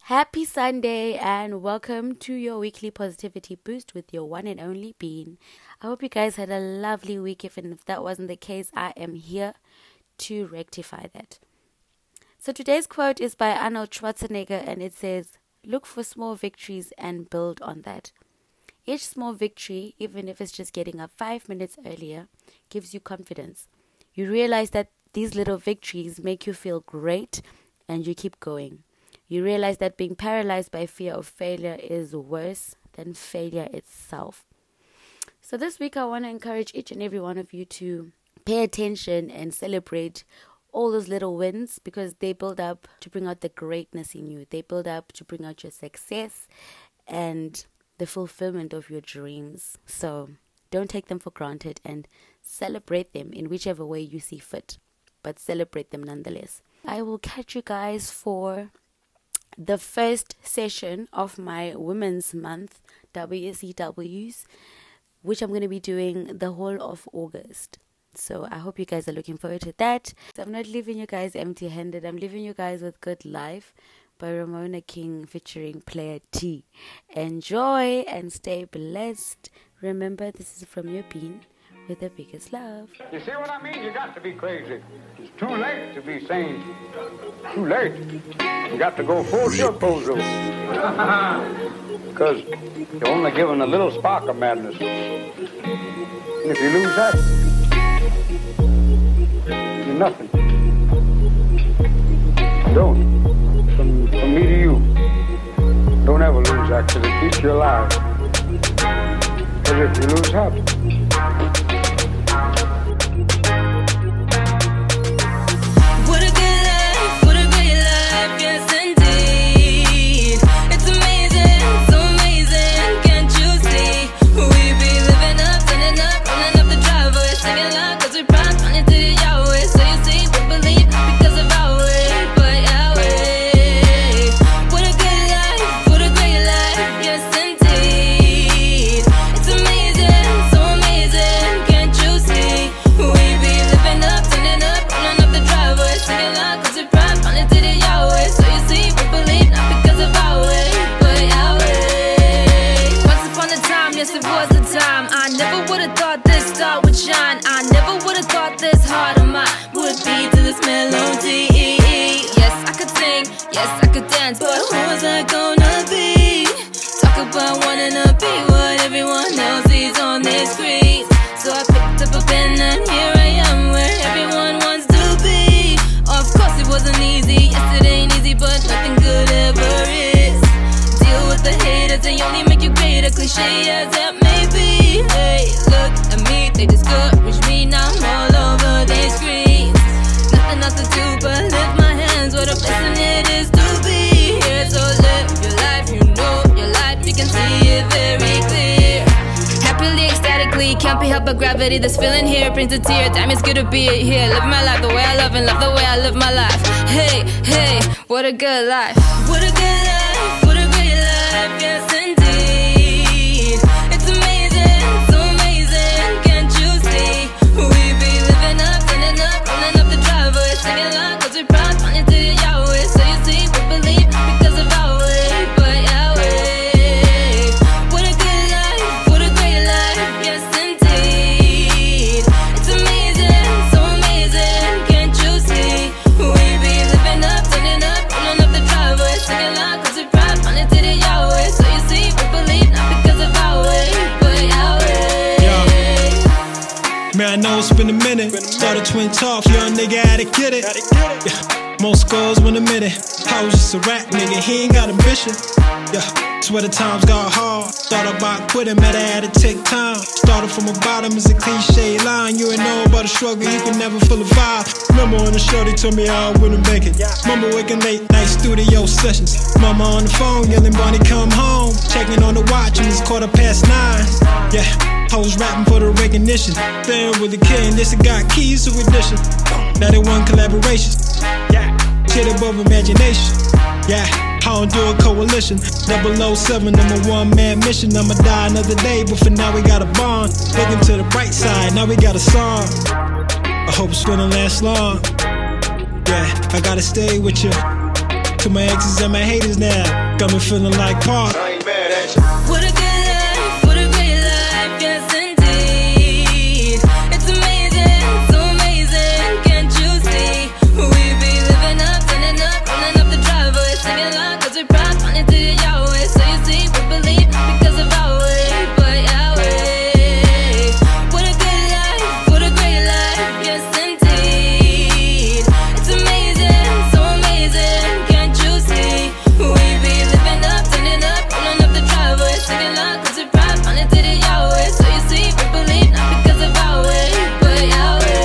Happy Sunday and welcome to your weekly positivity boost with your one and only Bean. I hope you guys had a lovely week. If that wasn't the case, I am here to rectify that. So today's quote is by Arnold Schwarzenegger and it says, "Look for small victories and build on that." Each small victory, even if it's just getting up 5 minutes earlier, gives you confidence. You realize that these little victories make you feel great and you keep going. You realize that being paralyzed by fear of failure is worse than failure itself. So this week I want to encourage each and every one of you to pay attention and celebrate all those little wins because they build up to bring out the greatness in you. They build up to bring out your success and the fulfillment of your dreams. So don't take them for granted and celebrate them in whichever way you see fit, but celebrate them nonetheless. I will catch you guys for the first session of my Women's Month WCWs, which I'm going to be doing the whole of August. So I hope you guys are looking forward to that. So I'm not leaving you guys empty-handed. I'm leaving you guys with Good Life by Ramona King featuring Player T. Enjoy and stay blessed. Remember, this is from your Bean with the biggest love. You see what I mean? You got to be crazy. It's too late to be sane. Too late. You got to go full tilt bozo. Because you're only given a little spark of madness. And if you lose that, you're nothing. Don't. From me to you. Don't ever lose that because it keeps you alive. Because if you lose that, cliche as it may be. Hey, look at me, they discourage me. Now I'm all over their screens. Nothing else to do but lift my hands. What a blessing it is to be here. So live your life, you know your life, you can see it very clear. Happily, ecstatically, can't be helped but gravity. This feeling here brings a tear. Damn, it's good to be here. Live my life the way I love and love the way I live my life. Hey, hey, what a good life. What a good life, what a great life, yes indeed. I know it's been a minute. Started twin talks, young nigga had to get it. Yeah. Most girls win a minute. I was just a rap nigga, he ain't got ambition. Yeah. Swear the times got hard. Thought about quitting, man, I had to take time. Started from the bottom is a cliche line. You ain't know about a struggle, you can never feel a vibe. Remember when the shorty told me I wouldn't make it. Remember waking late night studio sessions. Mama on the phone yelling, Bonnie, come home. Checking on the watch and it's 9:15. Yeah. I was rapping for the recognition. Staying with the kid, and this got keys to ignition. Now they want collaborations. Yeah, shit above imagination. Yeah, I don't do a coalition. 007, I'm a one-man mission. I'ma die another day, but for now we got a bond. Looking to the bright side, now we got a song. I hope it's gonna last long. Yeah, I gotta stay with you. to my exes and my haters now. Got me feeling like Paul. I ain't mad at you. What a good life, what a great life, yes indeed. It's amazing, so amazing, can't you see? We be living up, turning up, rolling up the driveway, singing loud 'cause we proud, pointing to the Yahweh. So you see, we believe because of our way, but Yahweh. What a good life, what a great life, yes indeed. It's amazing, so amazing, can't you see? We be living up, turning up, rolling up the driveway, singing loud 'cause we proud, pointing to the Yahweh. So you see, we believe not because of our way, but Yahweh.